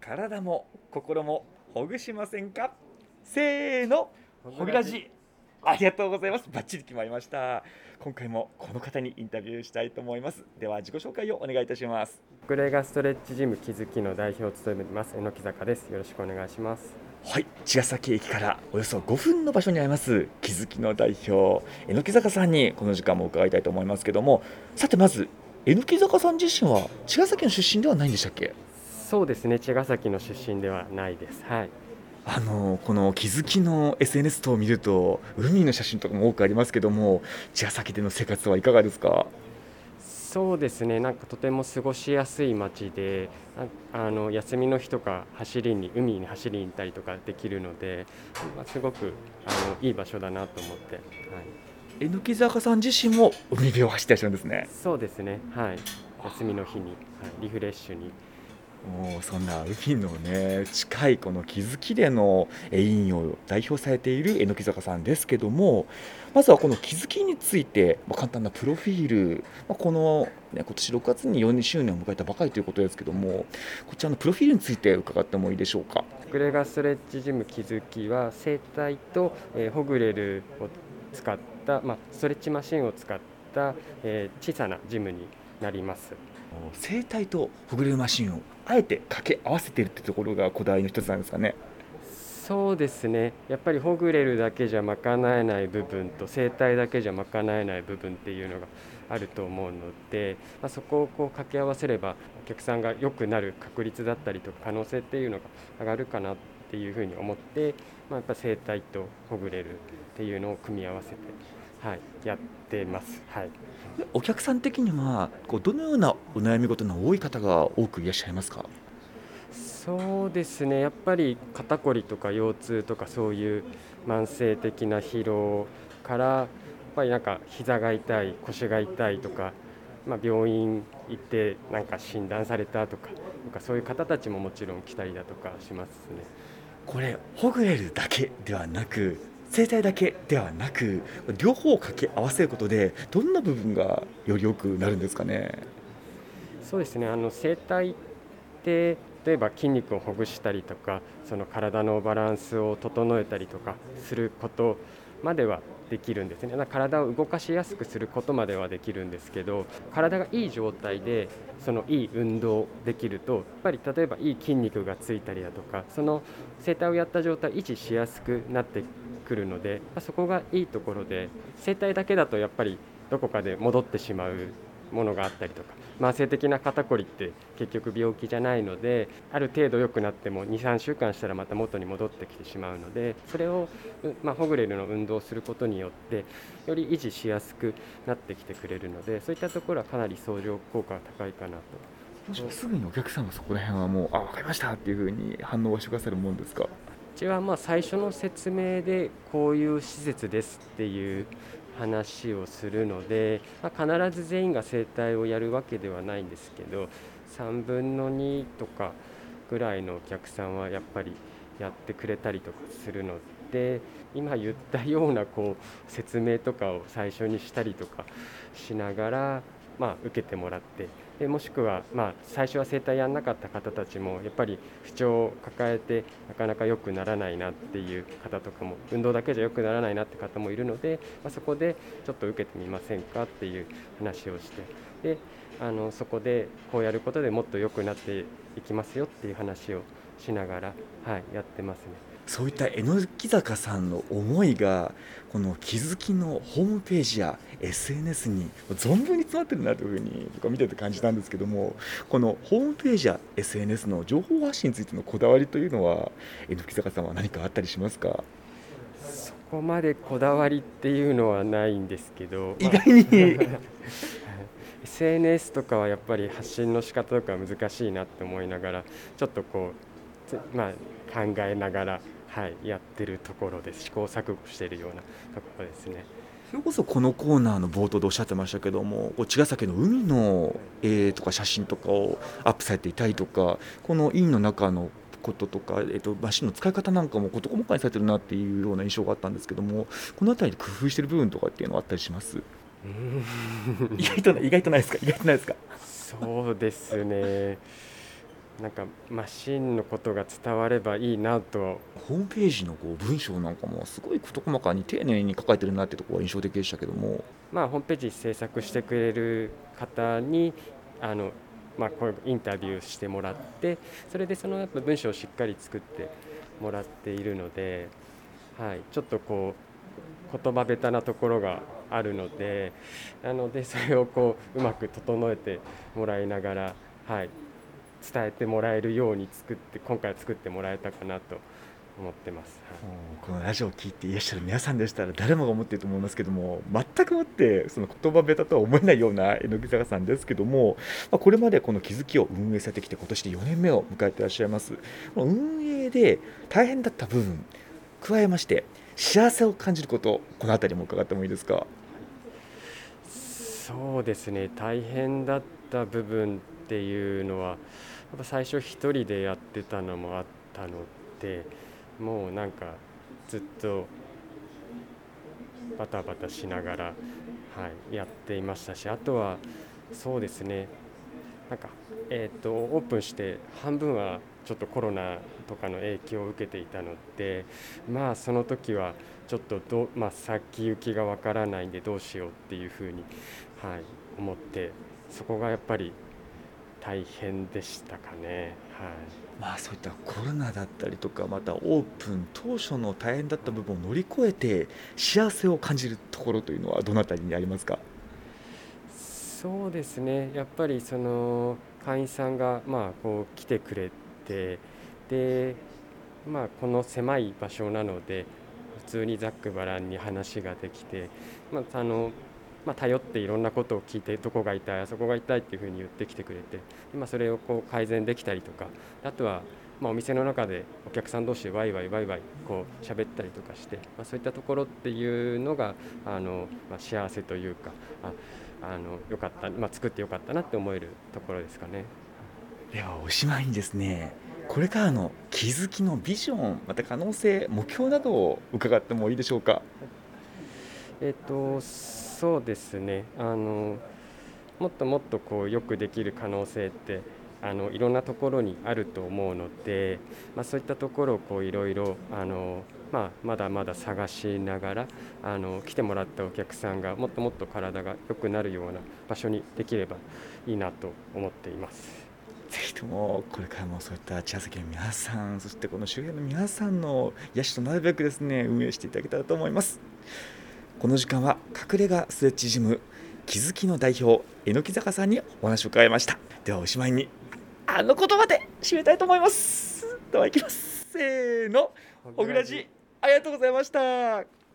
体も心もほぐしませんか？せーの、ほぐらじ。ありがとうございます。バッチリ決まりました。今回もこの方にインタビューしたいと思います。では自己紹介をお願いいたします。 グレガストレッチジム気づきの代表を務めています榎木坂です。よろしくお願いします。 はい、茅ヶ崎駅からおよそ5分の場所にあります気づきの代表榎木坂さんにこの時間も伺いたいと思いますけども、さてまず榎木坂さん自身は茅ヶ崎の出身ではないんでしたっけ？ そうですね、茅ヶ崎の出身ではないです。はい。 この気づきの SNS 等を見ると海の写真とかも多くありますけども、茅ヶ崎での生活はいかがですか？ そうですね、なんかとても過ごしやすい街で、休みの日とか海に走りに行ったりとかできるので、すごくいい場所だなと思って。はい。 榎木坂さん自身も海辺を走ってらっしゃるんですね。 そうですね、はい。休みの日に、はい、リフレッシュに。 もうそんな海のね近いこの木月での委員を代表されている榎木坂さんですけども、まずはこの木月について、簡単なプロフィール、この、ね、今年6月に40周年を迎えたばかりということですけども、こちらのプロフィールについて伺ってもいいでしょうか？ グレガストレッチジム気づきは整体と、ホグレルを使った、ストレッチマシンを使った、小さなジムになります。 整体とほぐれるマシンをあえて掛け合わせているってところがこだわりの一つなんですかね？ そうですね、やっぱりホグレルだけじゃ賄えない部分と整体だけじゃ賄えない部分っていうのがあると思うので、そこを掛け合わせればお客さんが良くなる確率だったりとか可能性っていうのが上がるかなっていうふうに思って、やっぱ整体とホグレルっていうのを組み合わせて、はい、やってます。はい。 お客さん的にはどのようなお悩み事の多い方が多くいらっしゃいますか？ そうですね、やっぱり肩こりとか腰痛とかそういう慢性的な疲労から、やっぱりなんか膝が痛い、腰が痛いとか、病院行ってなんか診断されたとか、そういう方たちももちろん来たりだとかしますね。 これほぐれるだけではなく整体だけではなく両方を掛け合わせることでどんな部分がより良くなるんですかね？ そうですね、整体って例えば筋肉をほぐしたりとか、その体のバランスを整えたりとかすることまではできるんですね。体を動かしやすくすることまではできるんですけど、体がいい状態でそのいい運動できると、やっぱり例えばいい筋肉がついたりだとか、その整体をやった状態を維持しやすくなってくるので、そこがいいところで、整体だけだとやっぱりどこかで戻ってしまうものがあったりとか、慢性的な肩こりって結局病気じゃないので、ある程度良くなっても2、3週間したらまた元に戻ってきてしまうので、それを、ホグレルの運動をすることによってより維持しやすくなってきてくれるので、そういったところはかなり相乗効果が高いかなと。 もしくはすぐにお客さんがそこら辺はもう分かりましたっていうふうに反応をしてくださるもんですか？ うちは最初の説明でこういう施設ですっていう話をするので、必ず全員が整体をやるわけではないんですけど、3分の2とかぐらいのお客さんはやっぱりやってくれたりとかするので、今言ったような説明とかを最初にしたりとかしながら、受けてもらって、でもしくは、最初は整体やんなかった方たちもやっぱり不調を抱えてなかなか良くならないなっていう方とかも、運動だけじゃ良くならないなって方もいるので、そこでちょっと受けてみませんかっていう話をして、でそこでこうやることでもっと良くなっていきますよっていう話をしながら、やってますね。 そういった榎木坂さんの思いがこの気づきのホームページや SNS に存分に詰まってるなというふうに僕は見てて感じたんですけども、このホームページや SNS の情報発信についてのこだわりというのは榎木坂さんは何かあったりしますか？ そこまでこだわりっていうのはないんですけど、 意外に SNS とかはやっぱり発信の仕方とか難しいなって思いながら、ちょっと考えながら、やってるところです。試行錯誤しているようなところですね。 それこそこのコーナーの冒頭でおっしゃってましたけども、茅ヶ崎の海の絵とか写真とかをアップされていたりとか、この院の中のこととか、マシンの使い方なんかも事細かにされてるなっていうような印象があったんですけども、この辺りで工夫してる部分とかっていうのはあったりします？意外とないですか？意外とないですか？ そうですね。 なんかマシンのことが伝わればいいなと。 ホームページの文章なんかもすごい事細かに丁寧に書かれてるなってところが印象的でしたけども。 ホームページ制作してくれる方にあの、こうインタビューしてもらって、それでそのやっぱ文章をしっかり作ってもらっているので、ちょっと言葉下手なところがあるので、それをうまく整えてもらいながら、伝えてもらえるように今回は作ってもらえたかなと思ってます。 このラジオを聞いていらっしゃる皆さんでしたら誰もが思っていると思いますけども、全くもってその言葉下手とは思えないような榎木坂さんですけども、これまでこの気づきを運営されてきて今年で4年目を迎えていらっしゃいます。運営で大変だった部分加えまして幸せを感じること、このあたりも伺ってもいいですか？ そうですね、大変だった部分っていうのは、やっぱ最初一人でやってたのもあったので、もうなんかずっとバタバタしながら、やっていましたし、あとはそうですね、なんか、オープンして半分はちょっとコロナとかの影響を受けていたので、その時はちょっと先行きがわからないんでどうしようっていうふうに、思って、そこがやっぱり大変でしたかね。 そういったコロナだったりとか、またオープン当初の大変だった部分を乗り越えて幸せを感じるところというのはどのあたりにありますか？ そうですね、やっぱりその会員さんが来てくれて、で、この狭い場所なので普通にざっくばらんに話ができて、頼っていろんなことを聞いて、どこが痛い、あそこが痛いっていうふうに言ってきてくれて、それを改善できたりとか、あとはお店の中でお客さん同士でワイワイ喋ったりとかして、そういったところっていうのが幸せというか、よかった、作ってよかったなって思えるところですかね。 ではおしまいにですね、これからの気づきのビジョン、また可能性、目標などを伺ってもいいでしょうか？ そうですね、もっともっとよくできる可能性っていろんなところにあると思うので、そういったところをいろいろまだまだ探しながら来てもらったお客さんがもっともっと体が良くなるような場所にできればいいなと思っています。 ぜひともこれからもそういった茅ヶ崎の皆さん、そしてこの周辺の皆さんの癒しとなるべくですね、運営していただけたらと思います。この時間は隠れ家ストレッチジム気づきの代表榎木坂さんにお話を伺いました。ではおしまいにあの言葉で締めたいと思います。ではいきます。せーの、 小小倉寺ありがとうございました。